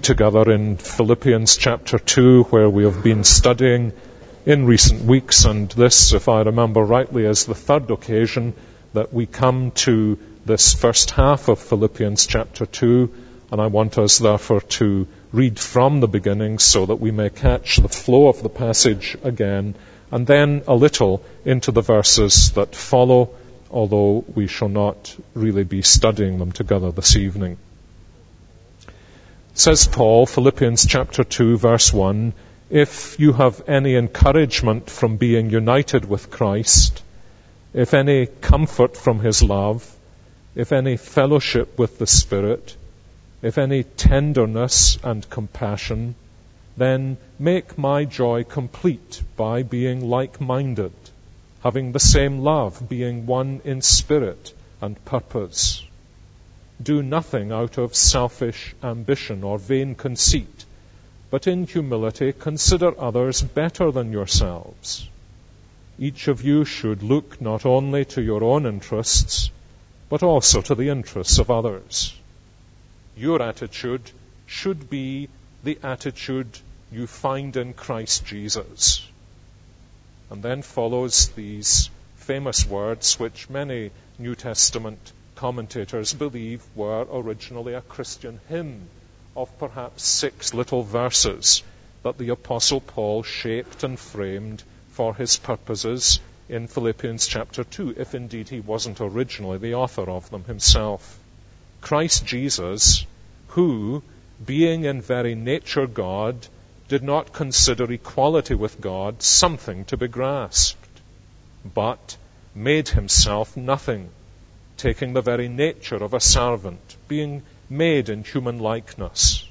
together in Philippians chapter 2, where we have been studying in recent weeks, and this, if I remember rightly, is the third occasion that we come to this first half of Philippians chapter 2, and I want us therefore to read from the beginning so that we may catch the flow of the passage again, and then a little into the verses that follow, although we shall not really be studying them together this evening. Says Paul, Philippians chapter 2, verse 1, "If you have any encouragement from being united with Christ, if any comfort from his love, if any fellowship with the Spirit, if any tenderness and compassion, then make my joy complete by being like-minded, having the same love, being one in spirit and purpose. Do nothing out of selfish ambition or vain conceit, but in humility consider others better than yourselves. Each of you should look not only to your own interests, but also to the interests of others. Your attitude should be the attitude you find in Christ Jesus." And then follows these famous words, which many New Testament commentators believe were originally a Christian hymn of perhaps 6 little verses that the Apostle Paul shaped and framed for his purposes in Philippians chapter 2, if indeed he wasn't originally the author of them himself. Christ Jesus, who, being in very nature God, did not consider equality with God something to be grasped, but made himself nothing, taking the very nature of a servant, being made in human likeness.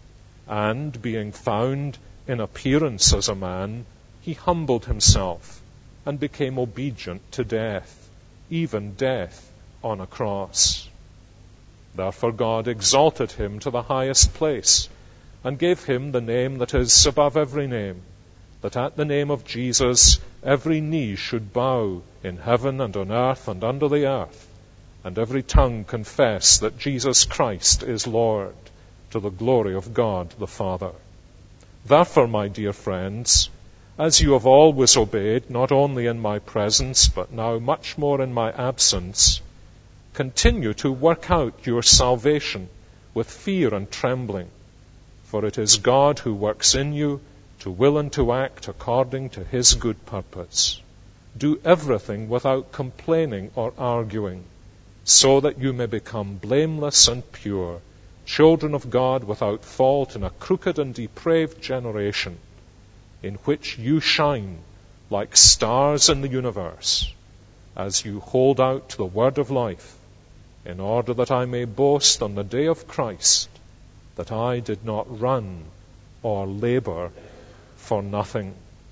And being found in appearance as a man, he humbled himself and became obedient to death, even death on a cross. Therefore God exalted him to the highest place and gave him the name that is above every name, that at the name of Jesus every knee should bow in heaven and on earth and under the earth, and every tongue confess that Jesus Christ is Lord, to the glory of God the Father. Therefore, my dear friends, as you have always obeyed, not only in my presence, but now much more in my absence, continue to work out your salvation with fear and trembling, for it is God who works in you to will and to act according to his good purpose. Do everything without complaining or arguing, so that you may become blameless and pure, children of God without fault in a crooked and depraved generation, in which you shine like stars in the universe, as you hold out the word of life, in order that I may boast on the day of Christ that I did not run or labor for nothing.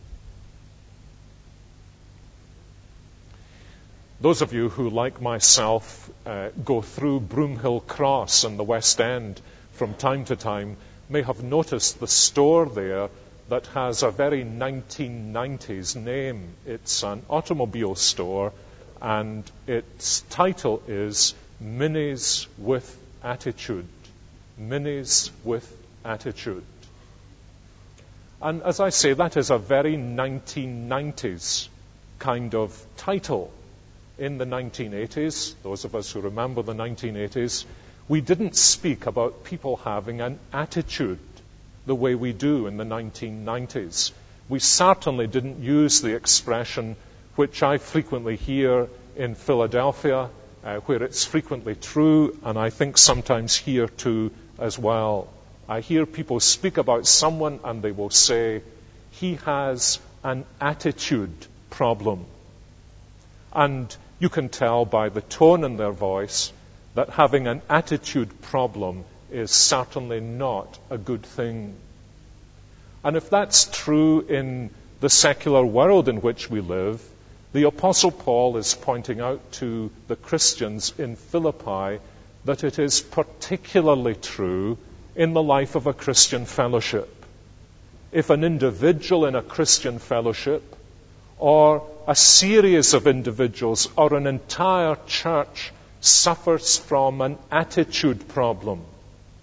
Those of you who, like myself, go through Broomhill Cross in the West End from time to time may have noticed the store there that has a very 1990s name. It's an automobile store, and its title is Minis with Attitude. Minis with Attitude. And as I say, that is a very 1990s kind of title. In the 1980s, those of us who remember the 1980s, we didn't speak about people having an attitude the way we do in the 1990s. We certainly didn't use the expression which I frequently hear in Philadelphia, where it's frequently true, and I think sometimes here too as well. I hear people speak about someone and they will say, "He has an attitude problem." And you can tell by the tone in their voice that having an attitude problem is certainly not a good thing. And if that's true in the secular world in which we live, the Apostle Paul is pointing out to the Christians in Philippi that it is particularly true in the life of a Christian fellowship. If an individual in a Christian fellowship, or a series of individuals, or an entire church suffers from an attitude problem,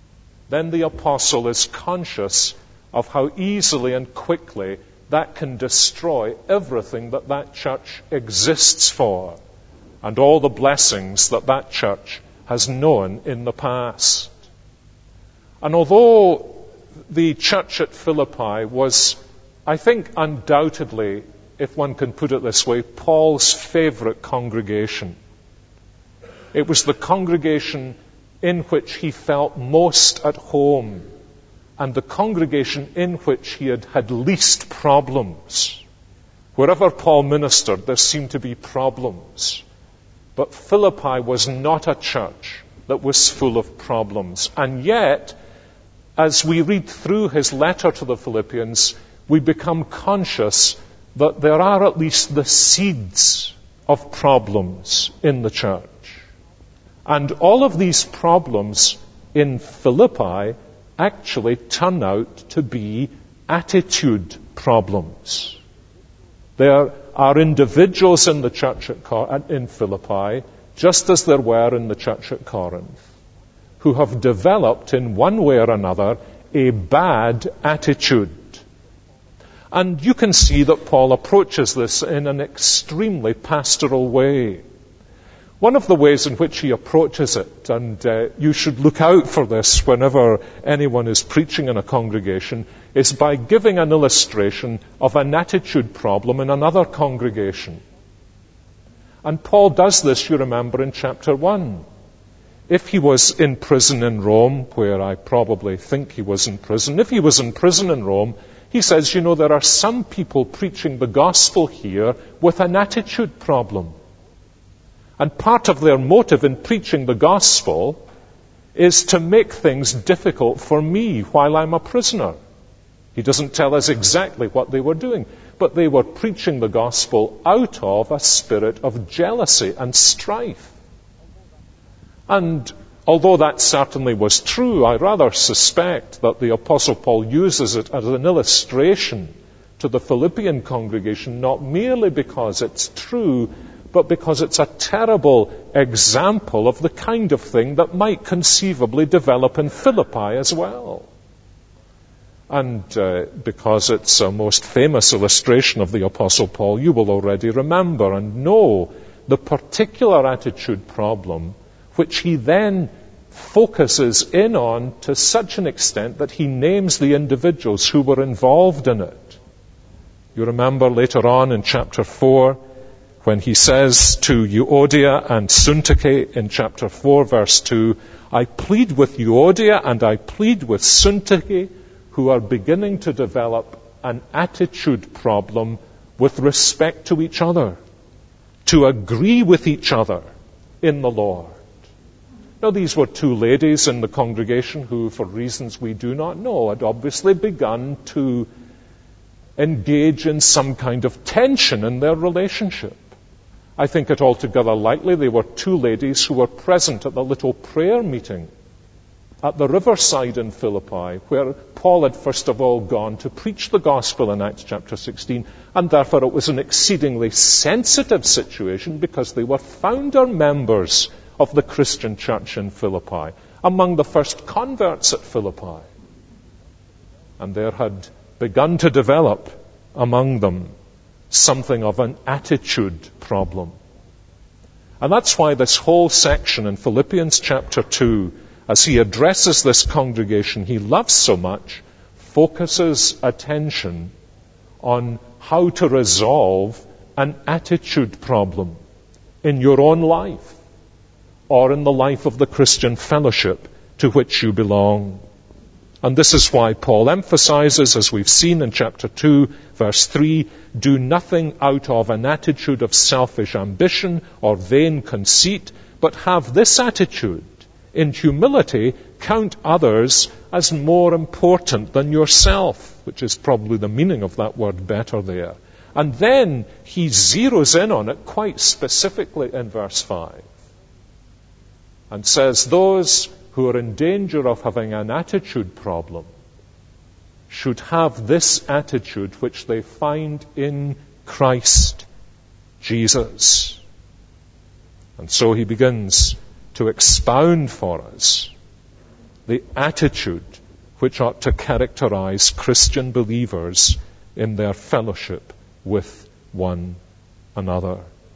then the apostle is conscious of how easily and quickly that can destroy everything that that church exists for and all the blessings that that church has known in the past. And although the church at Philippi was, I think, undoubtedly, if one can put it this way, Paul's favorite congregation. It was the congregation in which he felt most at home and the congregation in which he had least problems. Wherever Paul ministered, there seemed to be problems. But Philippi was not a church that was full of problems. And yet, as we read through his letter to the Philippians, we become conscious that there are at least the seeds of problems in the church. And all of these problems in Philippi actually turn out to be attitude problems. There are individuals in the church in Philippi, just as there were in the church at Corinth, who have developed in one way or another a bad attitude. And you can see that Paul approaches this in an extremely pastoral way. One of the ways in which he approaches it, and you should look out for this whenever anyone is preaching in a congregation, is by giving an illustration of an attitude problem in another congregation. And Paul does this, you remember, in chapter 1. If he was in prison in Rome, where I probably think he was in prison, if he was in prison in Rome, he says, there are some people preaching the gospel here with an attitude problem. And part of their motive in preaching the gospel is to make things difficult for me while I'm a prisoner. He doesn't tell us exactly what they were doing, but they were preaching the gospel out of a spirit of jealousy and strife. And although that certainly was true, I rather suspect that the Apostle Paul uses it as an illustration to the Philippian congregation, not merely because it's true, but because it's a terrible example of the kind of thing that might conceivably develop in Philippi as well. And because it's a most famous illustration of the Apostle Paul, you will already remember and know the particular attitude problem which he then focuses in on to such an extent that he names the individuals who were involved in it. You remember later on in chapter 4, when he says to Euodia and Syntyche in chapter 4, verse 2, I plead with Euodia and I plead with Syntyche, who are beginning to develop an attitude problem with respect to each other, to agree with each other in the Lord. Now, these were two ladies in the congregation who, for reasons we do not know, had obviously begun to engage in some kind of tension in their relationship. I think it altogether likely they were two ladies who were present at the little prayer meeting at the riverside in Philippi, where Paul had first of all gone to preach the gospel in Acts chapter 16, and therefore it was an exceedingly sensitive situation because they were founder members of the Christian church in Philippi, among the first converts at Philippi. And there had begun to develop among them something of an attitude problem. And that's why this whole section in Philippians chapter 2, as he addresses this congregation he loves so much, focuses attention on how to resolve an attitude problem in your own life or in the life of the Christian fellowship to which you belong. And this is why Paul emphasizes, as we've seen in chapter 2, verse 3, do nothing out of an attitude of selfish ambition or vain conceit, but have this attitude: in humility, count others as more important than yourself, which is probably the meaning of that word better there. And then he zeroes in on it quite specifically in verse 5 and says those who are in danger of having an attitude problem should have this attitude which they find in Christ Jesus. And so he begins to expound for us the attitude which ought to characterize Christian believers in their fellowship with one another.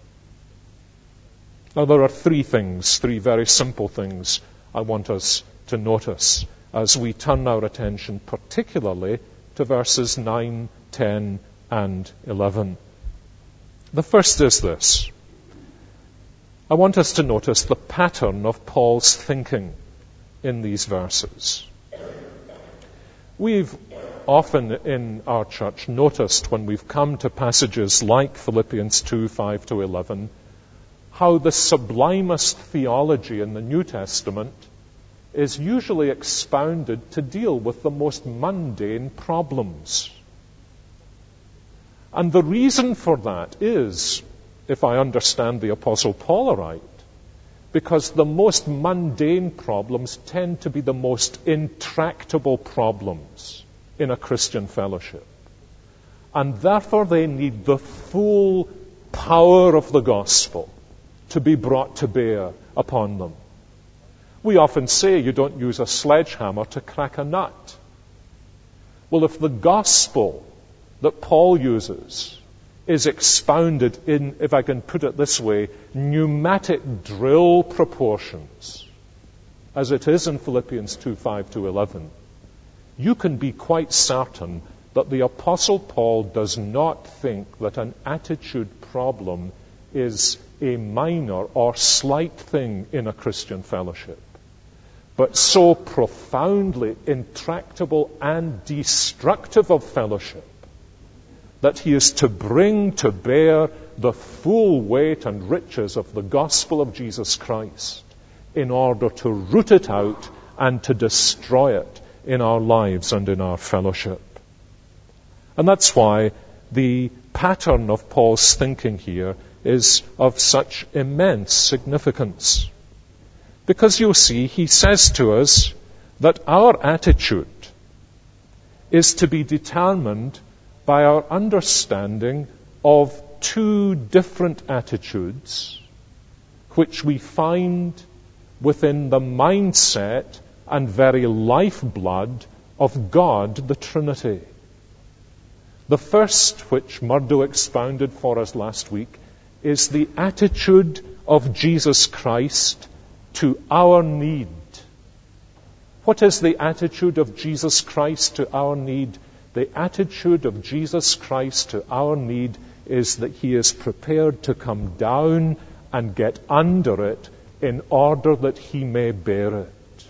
Now, there are three very simple things I want us to notice as we turn our attention particularly to verses 9, 10, and 11. The first is this. I want us to notice the pattern of Paul's thinking in these verses. We've often in our church noticed when we've come to passages like Philippians 2, 5 to 11, how the sublimest theology in the New Testament is usually expounded to deal with the most mundane problems. And the reason for that is, if I understand the Apostle Paul aright, because the most mundane problems tend to be the most intractable problems in a Christian fellowship. And therefore they need the full power of the gospel to be brought to bear upon them. We often say you don't use a sledgehammer to crack a nut. Well, if the gospel that Paul uses is expounded in, if I can put it this way, pneumatic drill proportions, as it is in Philippians 2, 5 to 11, you can be quite certain that the Apostle Paul does not think that an attitude problem is a minor or slight thing in a Christian fellowship, but so profoundly intractable and destructive of fellowship that he is to bring to bear the full weight and riches of the gospel of Jesus Christ in order to root it out and to destroy it in our lives and in our fellowship. And that's why the pattern of Paul's thinking here is of such immense significance. Because you'll see, he says to us that our attitude is to be determined by our understanding of two different attitudes which we find within the mindset and very lifeblood of God the Trinity. The first, which Murdo expounded for us last week, is the attitude of Jesus Christ to our need. What is the attitude of Jesus Christ to our need? The attitude of Jesus Christ to our need is that he is prepared to come down and get under it in order that he may bear it.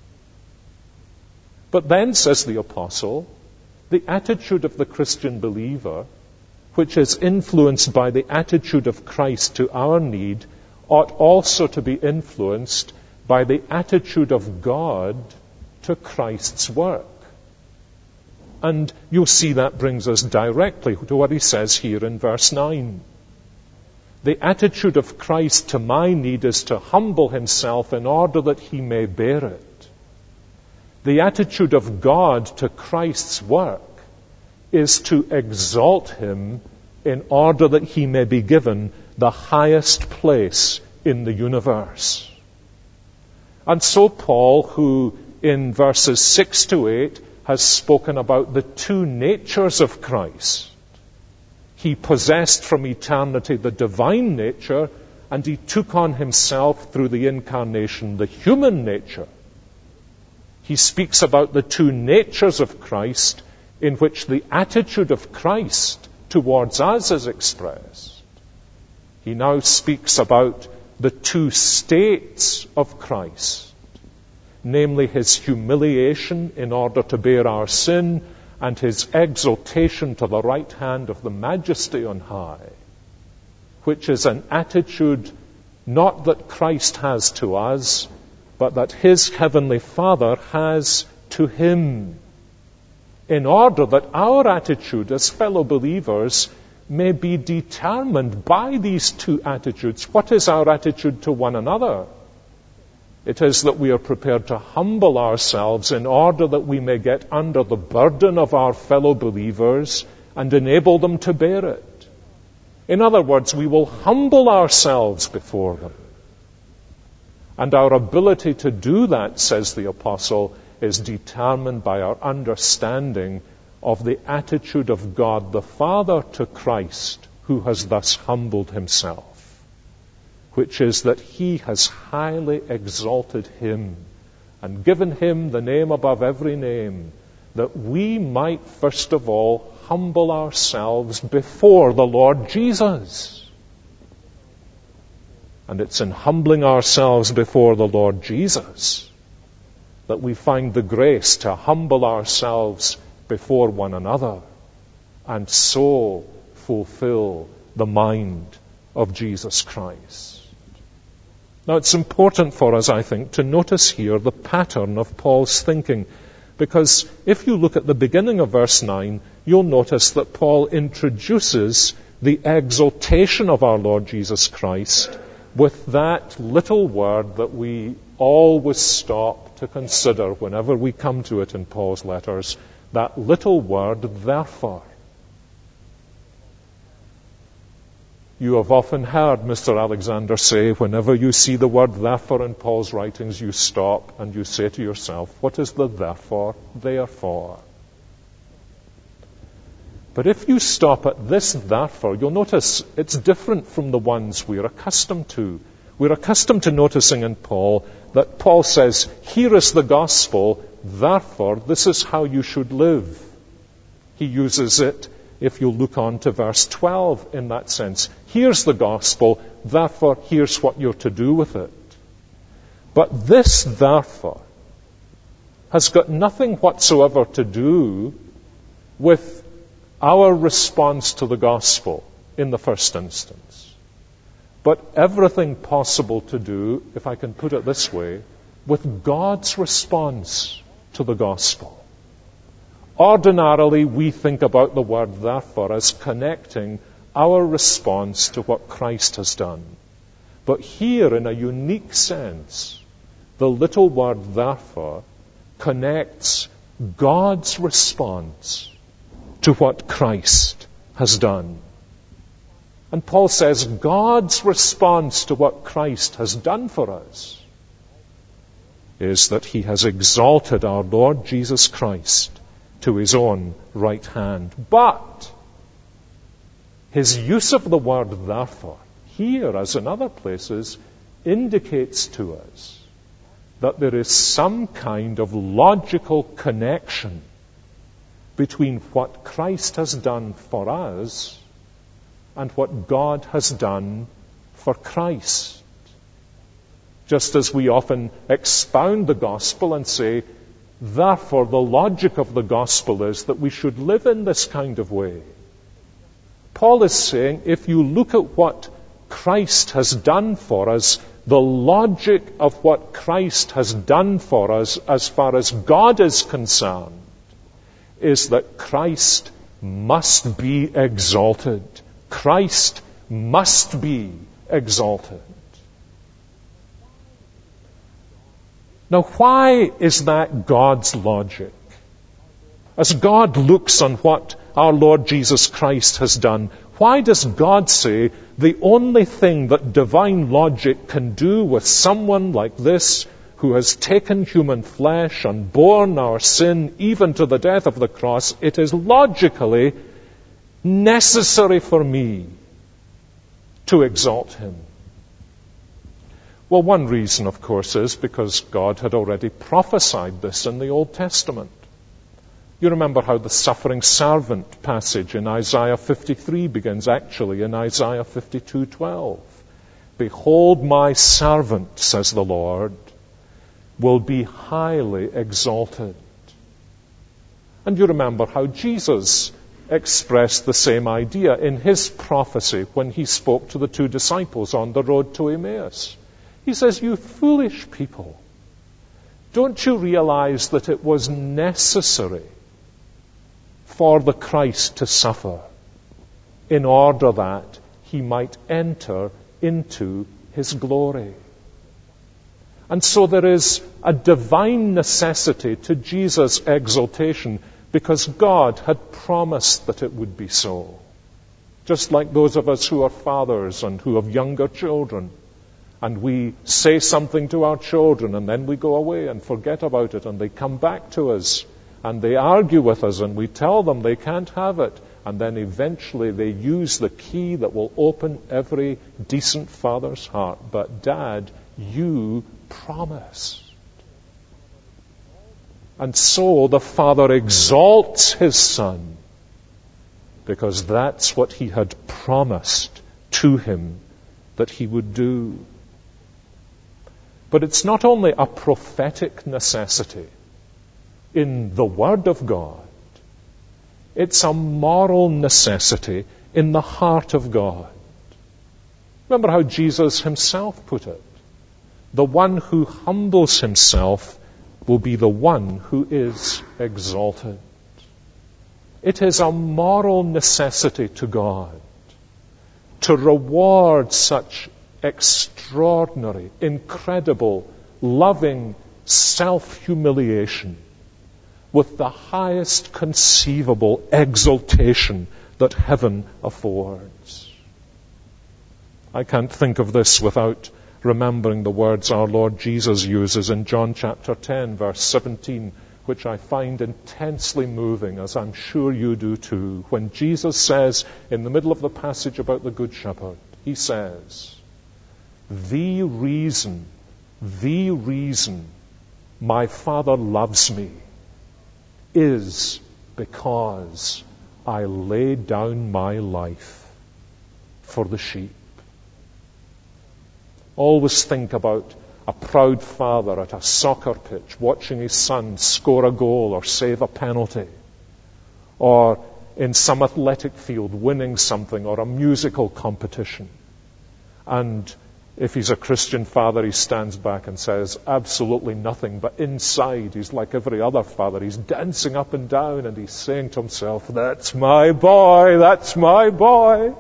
But then, says the apostle, the attitude of the Christian believer, which is influenced by the attitude of Christ to our need, ought also to be influenced by the attitude of God to Christ's work. And you'll see that brings us directly to what he says here in verse 9. The attitude of Christ to my need is to humble himself in order that he may bear it. The attitude of God to Christ's work is to exalt him in order that he may be given the highest place in the universe. And so Paul, who in verses 6 to 8 has spoken about the two natures of Christ. He possessed from eternity the divine nature, and he took on himself through the incarnation the human nature. He speaks about the two natures of Christ in which the attitude of Christ towards us is expressed. He now speaks about the two states of Christ, namely his humiliation in order to bear our sin and his exaltation to the right hand of the Majesty on high, which is an attitude not that Christ has to us, but that his heavenly Father has to him, in order that our attitude as fellow believers may be determined by these two attitudes. What is our attitude to one another? It is that we are prepared to humble ourselves in order that we may get under the burden of our fellow believers and enable them to bear it. In other words, we will humble ourselves before them. And our ability to do that, says the apostle, is determined by our understanding of the attitude of God the Father to Christ, who has thus humbled himself, which is that he has highly exalted him and given him the name above every name, that we might first of all humble ourselves before the Lord Jesus. And it's in humbling ourselves before the Lord Jesus that we find the grace to humble ourselves before one another and so fulfill the mind of Jesus Christ. Now, it's important for us, I think, to notice here the pattern of Paul's thinking, because if you look at the beginning of verse 9, you'll notice that Paul introduces the exaltation of our Lord Jesus Christ with that little word that we always stop to consider whenever we come to it in Paul's letters, that little word, therefore. You have often heard Mr. Alexander say, whenever you see the word therefore in Paul's writings, you stop and you say to yourself, what is the therefore there for? But if you stop at this therefore, you'll notice it's different from the ones we're accustomed to. We're accustomed to noticing in Paul that Paul says, here is the gospel, therefore this is how you should live. He uses it, if you look on to verse 12 in that sense. Here's the gospel, therefore here's what you're to do with it. But this therefore has got nothing whatsoever to do with our response to the gospel in the first instance, but everything possible to do, if I can put it this way, with God's response to the gospel. Ordinarily, we think about the word therefore as connecting our response to what Christ has done. But here, in a unique sense, the little word therefore connects God's response to what Christ has done. And Paul says God's response to what Christ has done for us is that he has exalted our Lord Jesus Christ to his own right hand. But his use of the word therefore, here as in other places, indicates to us that there is some kind of logical connection between what Christ has done for us and what God has done for Christ. Just as we often expound the gospel and say, therefore the logic of the gospel is that we should live in this kind of way. Paul is saying, if you look at what Christ has done for us, the logic of what Christ has done for us as far as God is concerned is that Christ must be exalted. Christ must be exalted. Now, why is that God's logic? As God looks on what our Lord Jesus Christ has done, why does God say the only thing that divine logic can do with someone like this, who has taken human flesh and borne our sin even to the death of the cross, it is logically necessary for me to exalt him? Well, one reason, of course, is because God had already prophesied this in the Old Testament. You remember how the suffering servant passage in Isaiah 53 begins actually in Isaiah 52:12. Behold, my servant, says the Lord, will be highly exalted. And you remember how Jesus expressed the same idea in his prophecy when he spoke to the two disciples on the road to Emmaus. He says, you foolish people, don't you realize that it was necessary for the Christ to suffer in order that he might enter into his glory? And so there is a divine necessity to Jesus' exaltation because God had promised that it would be so. Just like those of us who are fathers and who have younger children, And we say something to our children, and then we go away and forget about it, and they come back to us, and they argue with us, and we tell them they can't have it. And then eventually they use the key that will open every decent father's heart. But Dad, you promised. And so the Father exalts His Son, because that's what He had promised to him that He would do. But it's not only a prophetic necessity in the Word of God, it's a moral necessity in the heart of God. Remember how Jesus Himself put it. The one who humbles himself will be the one who is exalted. It is a moral necessity to God to reward such extraordinary, incredible, loving self-humiliation with the highest conceivable exaltation that heaven affords. I can't think of this without remembering the words our Lord Jesus uses in John chapter 10, verse 17, which I find intensely moving, as I'm sure you do too. When Jesus says, in the middle of the passage about the Good Shepherd, He says, the reason my Father loves me is because I lay down my life for the sheep. Always think about a proud father at a soccer pitch watching his son score a goal or save a penalty, or in some athletic field winning something, or a musical competition. And if he's a Christian father, he stands back and says absolutely nothing, but inside he's like every other father. He's dancing up and down and he's saying to himself, "That's my boy, that's my boy."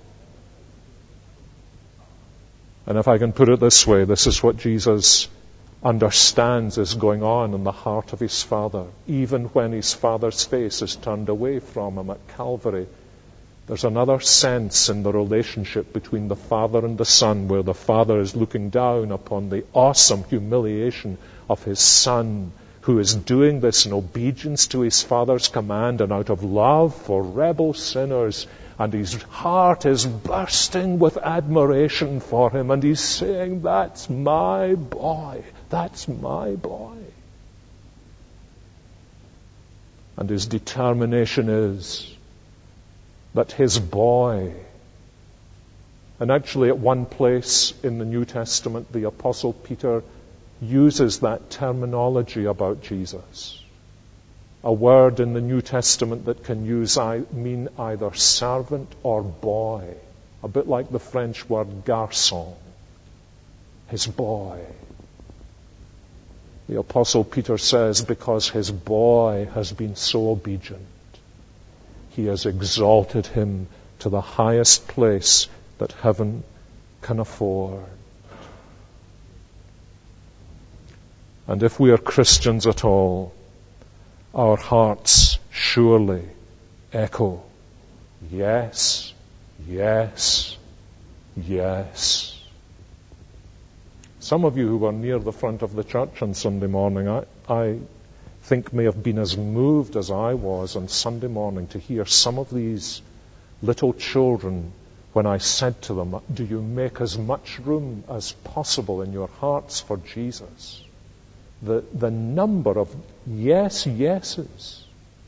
And if I can put it this way, this is what Jesus understands is going on in the heart of His Father. Even when His Father's face is turned away from Him at Calvary, there's another sense in the relationship between the Father and the Son, where the Father is looking down upon the awesome humiliation of His Son, who is doing this in obedience to His Father's command and out of love for rebel sinners. And His heart is bursting with admiration for Him. And He's saying, "That's my boy. That's my boy." And His determination is that His boy, and actually at one place in the New Testament, the Apostle Peter uses that terminology about Jesus. A word in the New Testament that can mean either servant or boy. A bit like the French word garçon. His boy. The Apostle Peter says, because his boy has been so obedient, He has exalted him to the highest place that heaven can afford. And if we are Christians at all, our hearts surely echo, yes, yes, yes. Some of you who were near the front of the church on Sunday morning, I think may have been as moved as I was on Sunday morning to hear some of these little children when I said to them, "Do you make as much room as possible in your hearts for Jesus?" The number of yeses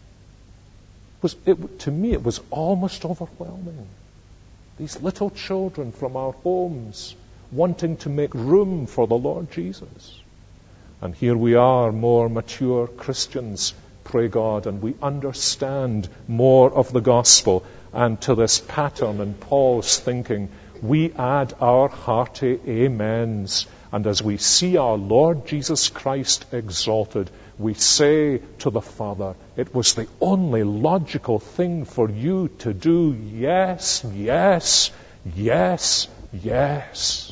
to me it was almost overwhelming. These little children from our homes wanting to make room for the Lord Jesus. And here we are, more mature Christians, pray God, and we understand more of the gospel. And to this pattern in Paul's thinking, we add our hearty amens. And as we see our Lord Jesus Christ exalted, we say to the Father, "It was the only logical thing for you to do. Yes, yes, yes, yes."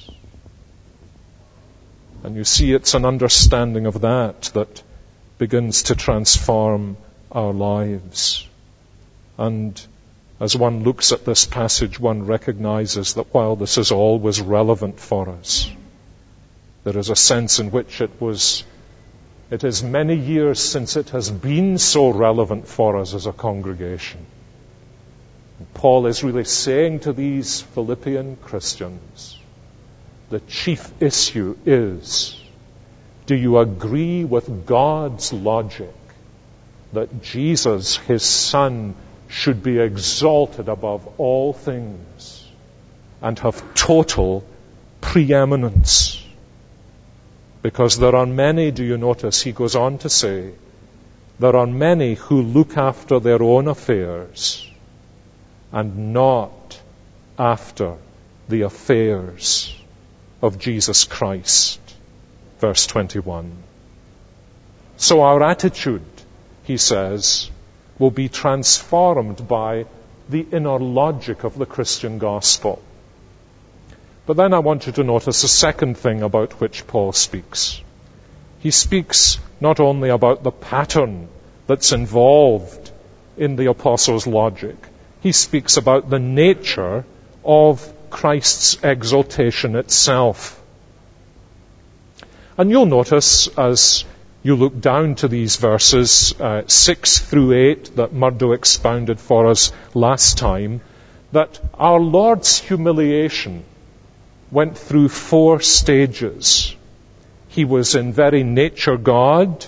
And you see, it's an understanding of that begins to transform our lives. And as one looks at this passage, one recognizes that while this is always relevant for us, There is a sense in which it is many years since it has been so relevant for us as a congregation. And Paul is really saying to these Philippian Christians, the chief issue is, do you agree with God's logic that Jesus, his Son, should be exalted above all things and have total preeminence? Because there are many, do you notice, he goes on to say, there are many who look after their own affairs and not after the affairs of Jesus Christ. Verse 21. So our attitude, he says, will be transformed by the inner logic of the Christian gospel. But then I want you to notice a second thing about which Paul speaks. He speaks not only about the pattern that's involved in the apostles' logic, he speaks about the nature of Christ's exaltation itself. And you'll notice as you look down to these verses 6 through 8 that Murdo expounded for us last time, that our Lord's humiliation went through 4 stages. He was in very nature God.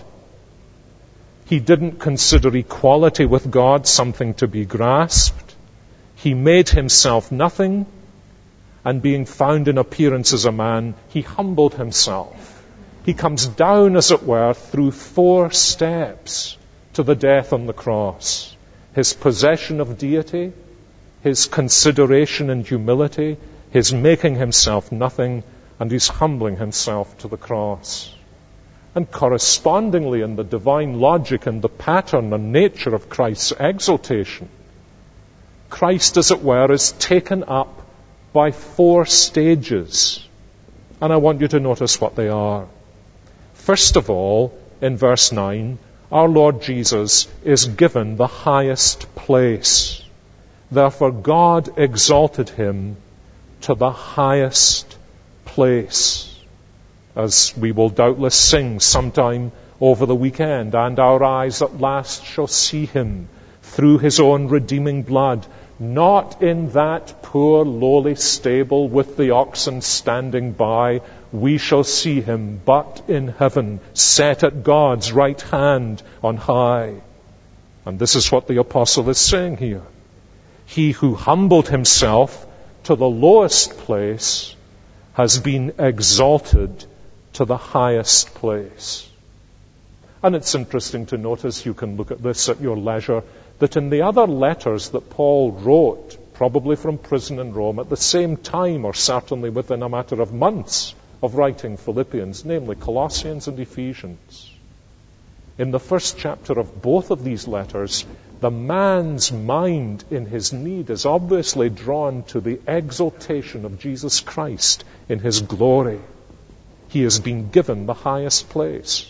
He didn't consider equality with God something to be grasped. He made himself nothing, and being found in appearance as a man, he humbled himself. He comes down, as it were, through 4 steps to the death on the cross. His possession of deity, his consideration and humility, his making himself nothing, and his humbling himself to the cross. And correspondingly in the divine logic and the pattern and nature of Christ's exaltation, Christ, as it were, is taken up by 4 stages. And I want you to notice what they are. First of all, in verse 9, our Lord Jesus is given the highest place. Therefore, God exalted him to the highest place. As we will doubtless sing sometime over the weekend, and our eyes at last shall see him through his own redeeming blood, not in that poor lowly stable with the oxen standing by, we shall see him, but in heaven, set at God's right hand on high. And this is what the apostle is saying here. He who humbled himself to the lowest place has been exalted to the highest place. And it's interesting to notice, you can look at this at your leisure, that in the other letters that Paul wrote, probably from prison in Rome, at the same time, or certainly within a matter of months of writing Philippians, namely Colossians and Ephesians, in the first chapter of both of these letters, the man's mind in his need is obviously drawn to the exaltation of Jesus Christ in his glory. He has been given the highest place.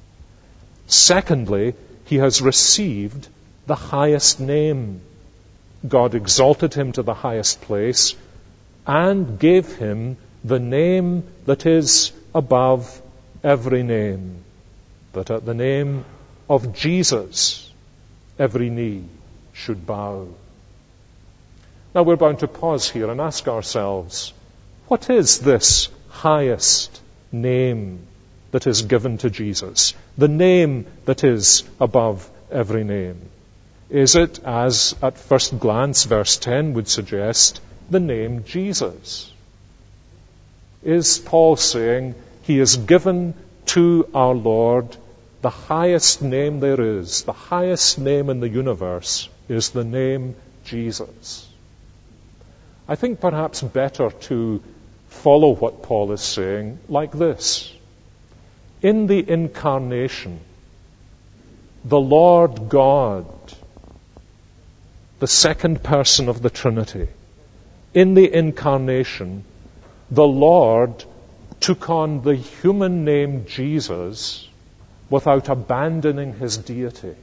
Secondly, he has received the highest name. God exalted him to the highest place and gave him the name that is above every name, that at the name of Jesus every knee should bow. Now we're bound to pause here and ask ourselves, what is this highest name that is given to Jesus? The name that is above every name. Is it, as at first glance verse 10 would suggest, the name Jesus? Is Paul saying he is given to our Lord the highest name there is, the highest name in the universe is the name Jesus? I think perhaps better to follow what Paul is saying like this. In the incarnation, the Lord God, the second person of the Trinity, in the incarnation, the Lord took on the human name Jesus without abandoning his deity.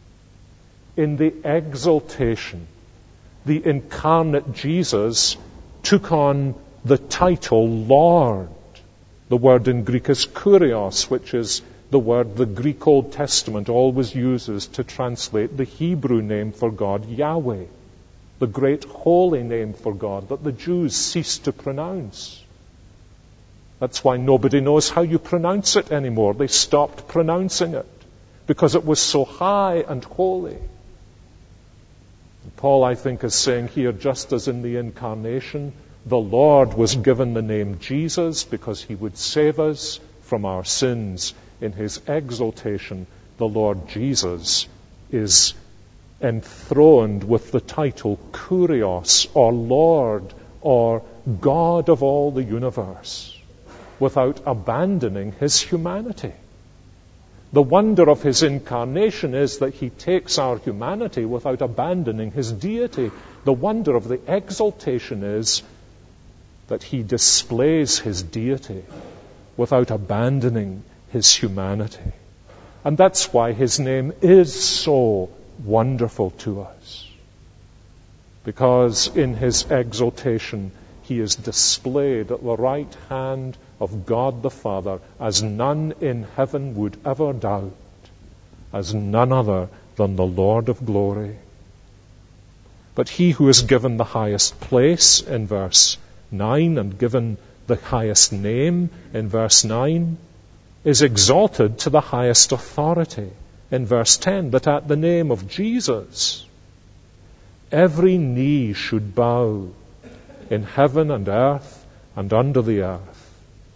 In the exaltation, the incarnate Jesus took on the title Lord The word in Greek is kurios, which is the word the Greek Old Testament always uses to translate the Hebrew name for God, Yahweh, the great holy name for God that the Jews ceased to pronounce. That's why nobody knows how you pronounce it anymore. They stopped pronouncing it because it was so high and holy. And Paul, I think, is saying here, just as in the incarnation, the Lord was given the name Jesus because he would save us from our sins. In his exaltation, the Lord Jesus is enthroned with the title Kurios, or Lord, or God of all the universe, without abandoning his humanity. The wonder of his incarnation is that he takes our humanity without abandoning his deity. The wonder of the exaltation is that he displays his deity without abandoning his humanity. And that's why his name is so wonderful to us. Because in his exaltation, he is displayed at the right hand of God the Father as none in heaven would ever doubt, as none other than the Lord of glory. But he who is given the highest place in verse 9 and given the highest name in verse 9 is exalted to the highest authority in verse 10, that at the name of Jesus every knee should bow in heaven and earth and under the earth,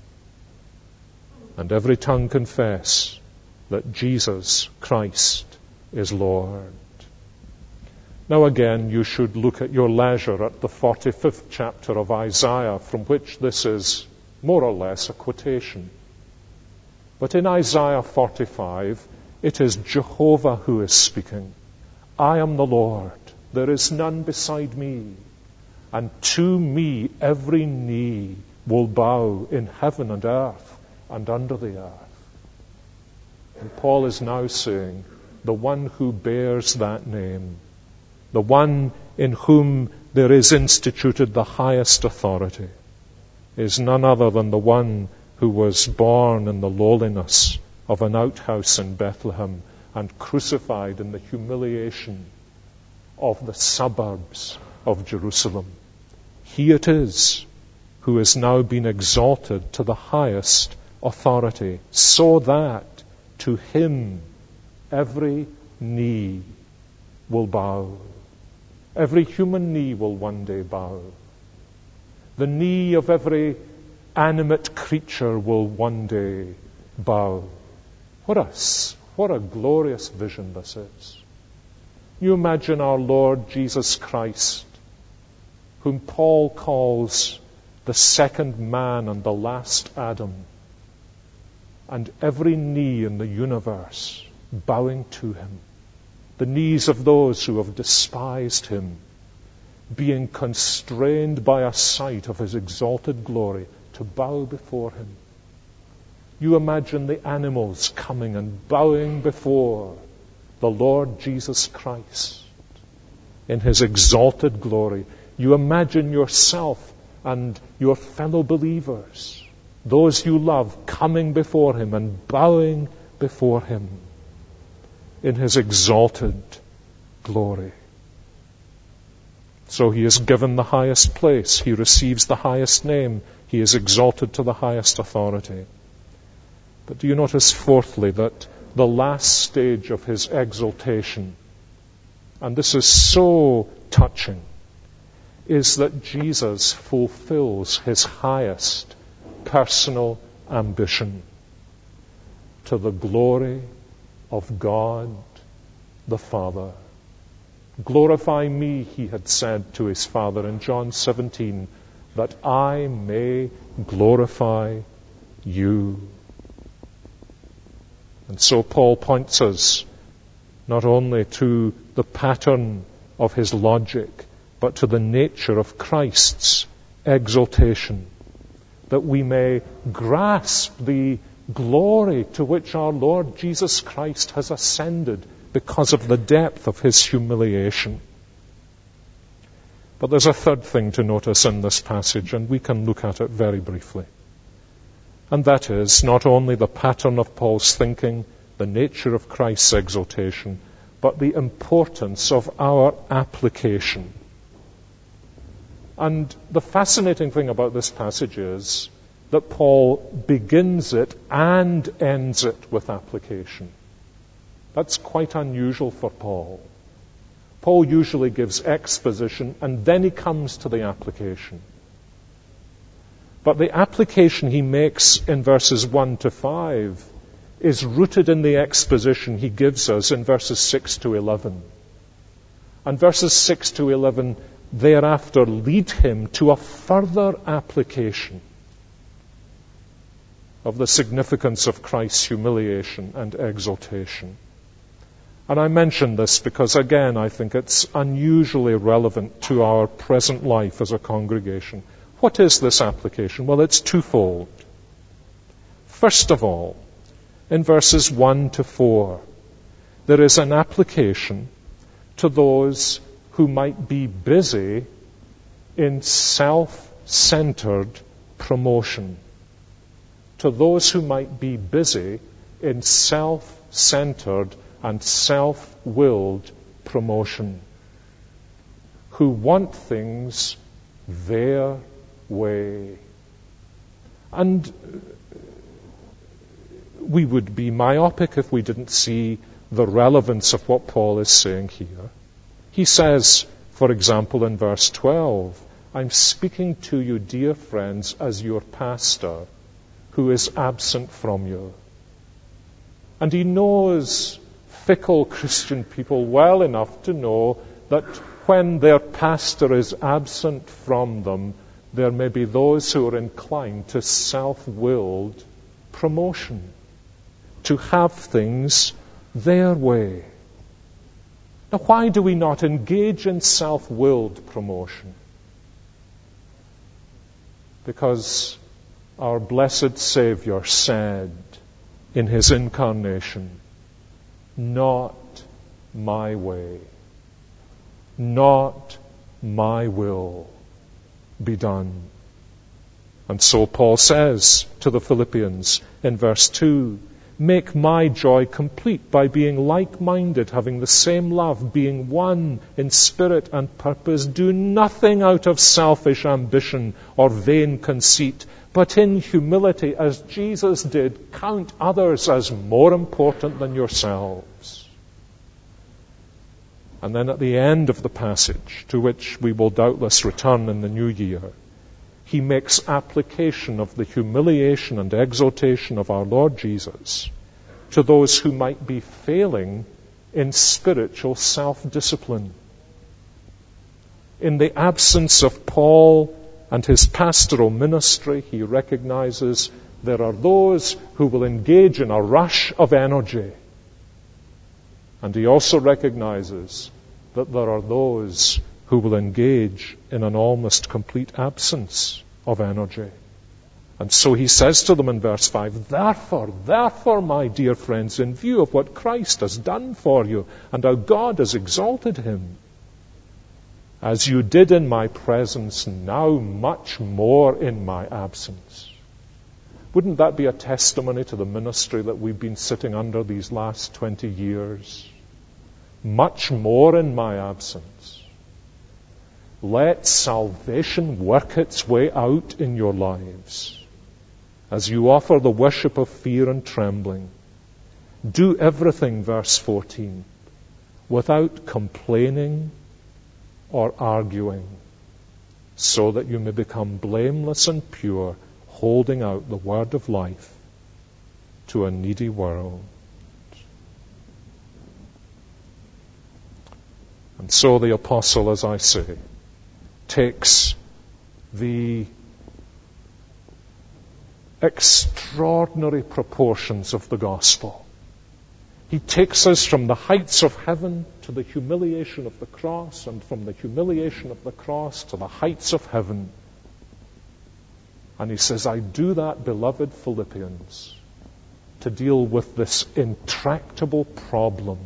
and every tongue confess that Jesus Christ is Lord. Now again, you should look at your leisure at the 45th chapter of Isaiah, from which this is more or less a quotation. But in Isaiah 45, it is Jehovah who is speaking. I am the Lord, there is none beside me, and to me every knee will bow in heaven and earth and under the earth. And Paul is now saying, the one who bears that name, the one in whom there is instituted the highest authority, is none other than the one who was born in the lowliness of an outhouse in Bethlehem and crucified in the humiliation of the suburbs of Jerusalem. He it is who has now been exalted to the highest authority, so that to him every knee will bow. Every human knee will one day bow. The knee of every animate creature will one day bow. What a glorious vision this is. You imagine our Lord Jesus Christ, whom Paul calls the second man and the last Adam, and every knee in the universe bowing to him. The knees of those who have despised him, being constrained by a sight of his exalted glory to bow before him. You imagine the animals coming and bowing before the Lord Jesus Christ in his exalted glory. You imagine yourself and your fellow believers, those you love, coming before him and bowing before him in his exalted glory. So he is given the highest place. He receives the highest name. He is exalted to the highest authority. But do you notice, fourthly, that the last stage of his exaltation, and this is so touching, is that Jesus fulfills his highest personal ambition to the glory of God the Father. Glorify me, he had said to his Father in John 17, that I may glorify you. And so Paul points us not only to the pattern of his logic, but to the nature of Christ's exaltation, that we may grasp the glory to which our Lord Jesus Christ has ascended because of the depth of his humiliation. But there's a third thing to notice in this passage, and we can look at it very briefly. And that is not only the pattern of Paul's thinking, the nature of Christ's exaltation, but the importance of our application. And the fascinating thing about this passage is that Paul begins it and ends it with application. That's quite unusual for Paul. Paul usually gives exposition and then he comes to the application. But the application he makes in verses 1 to 5 is rooted in the exposition he gives us in verses 6 to 11. And verses 6 to 11 thereafter lead him to a further application of the significance of Christ's humiliation and exaltation. And I mention this because, again, I think it's unusually relevant to our present life as a congregation. What is this application? Well, it's twofold. First of all, in verses 1 to 4, there is an application to those who might be busy in self-centered promotion. To those who might be busy in self-centered and self-willed promotion, who want things their way. And we would be myopic if we didn't see the relevance of what Paul is saying here. He says, for example, in verse 12, I'm speaking to you, dear friends, as your pastor, who is absent from you. And he knows fickle Christian people well enough to know that when their pastor is absent from them, there may be those who are inclined to self-willed promotion, to have things their way. Now, why do we not engage in self-willed promotion? Because our blessed Savior said in his incarnation, not my way, not my will be done. And so Paul says to the Philippians in verse 2, make my joy complete by being like-minded, having the same love, being one in spirit and purpose. Do nothing out of selfish ambition or vain conceit, but in humility, as Jesus did, count others as more important than yourselves. And then at the end of the passage, to which we will doubtless return in the new year, he makes application of the humiliation and exaltation of our Lord Jesus to those who might be failing in spiritual self-discipline. In the absence of Paul and his pastoral ministry, he recognizes there are those who will engage in a rush of energy. And he also recognizes that there are those who will engage in an almost complete absence of energy. And so he says to them in verse 5, Therefore, my dear friends, in view of what Christ has done for you and how God has exalted him, as you did in my presence, now much more in my absence. Wouldn't that be a testimony to the ministry that we've been sitting under these last 20 years? Much more in my absence. Let salvation work its way out in your lives as you offer the worship of fear and trembling. Do everything, verse 14, without complaining or arguing, so that you may become blameless and pure, holding out the word of life to a needy world. And so the apostle, as I say, takes the extraordinary proportions of the gospel. He takes us from the heights of heaven to the humiliation of the cross, and from the humiliation of the cross to the heights of heaven. And he says, I do that, beloved Philippians, to deal with this intractable problem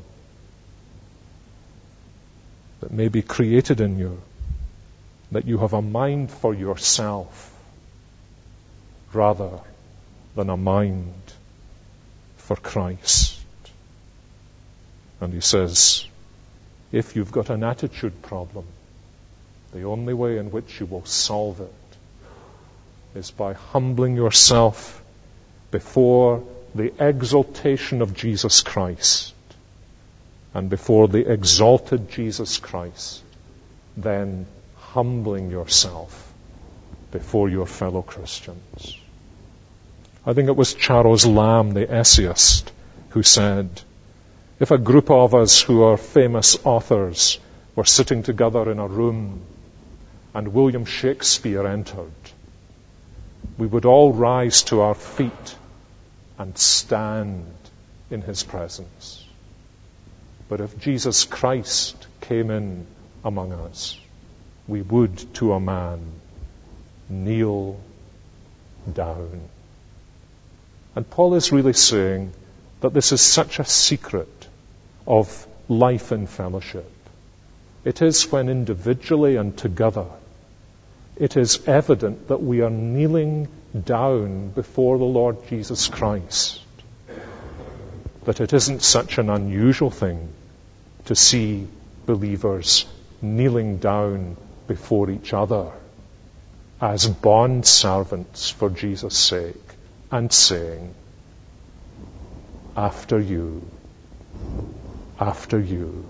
that may be created in you, that you have a mind for yourself rather than a mind for Christ. And he says, if you've got an attitude problem, the only way in which you will solve it is by humbling yourself before the exaltation of Jesus Christ and before the exalted Jesus Christ, then humbling yourself before your fellow Christians. I think it was Charles Lamb, the essayist, who said, if a group of us who are famous authors were sitting together in a room and William Shakespeare entered, we would all rise to our feet and stand in his presence. But if Jesus Christ came in among us, we would, to a man, kneel down. And Paul is really saying that this is such a secret of life in fellowship. It is when individually and together it is evident that we are kneeling down before the Lord Jesus Christ, that it isn't such an unusual thing to see believers kneeling down before each other as bond servants for Jesus' sake and saying, after you, after you.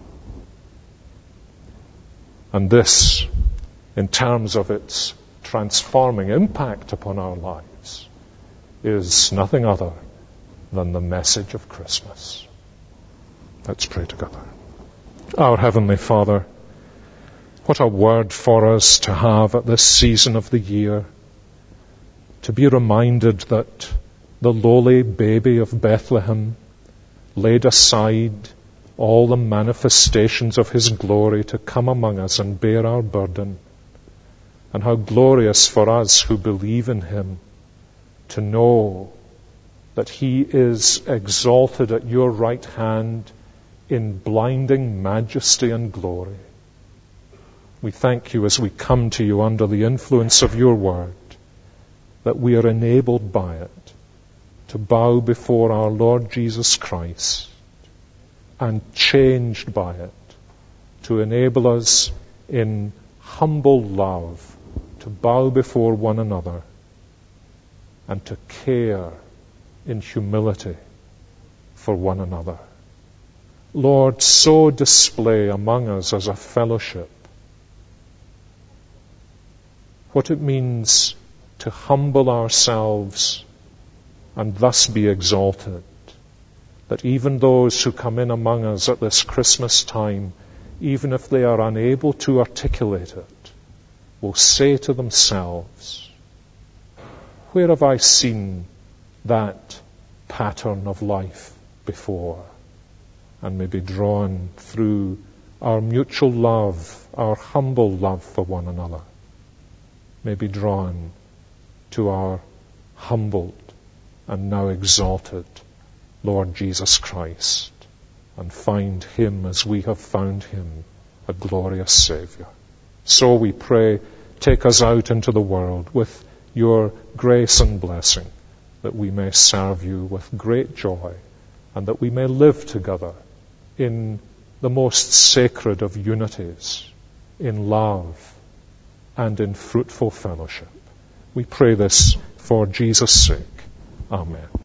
And this, in terms of its transforming impact upon our lives, is nothing other than the message of Christmas. Let's pray together. Our Heavenly Father, what a word for us to have at this season of the year, to be reminded that the lowly baby of Bethlehem laid aside all the manifestations of his glory to come among us and bear our burden. And how glorious for us who believe in him to know that he is exalted at your right hand in blinding majesty and glory. We thank you as we come to you under the influence of your word, that we are enabled by it to bow before our Lord Jesus Christ, and changed by it to enable us in humble love to bow before one another and to care in humility for one another. Lord, so display among us as a fellowship what it means to humble ourselves and thus be exalted, that even those who come in among us at this Christmas time, even if they are unable to articulate it, will say to themselves, where have I seen that pattern of life before? And may be drawn through our mutual love, our humble love for one another, may be drawn to our humbled and now exalted Lord Jesus Christ, and find him as we have found him, a glorious Saviour. So we pray, take us out into the world with your grace and blessing, that we may serve you with great joy, and that we may live together in the most sacred of unities, in love and in fruitful fellowship. We pray this for Jesus' sake. Amen.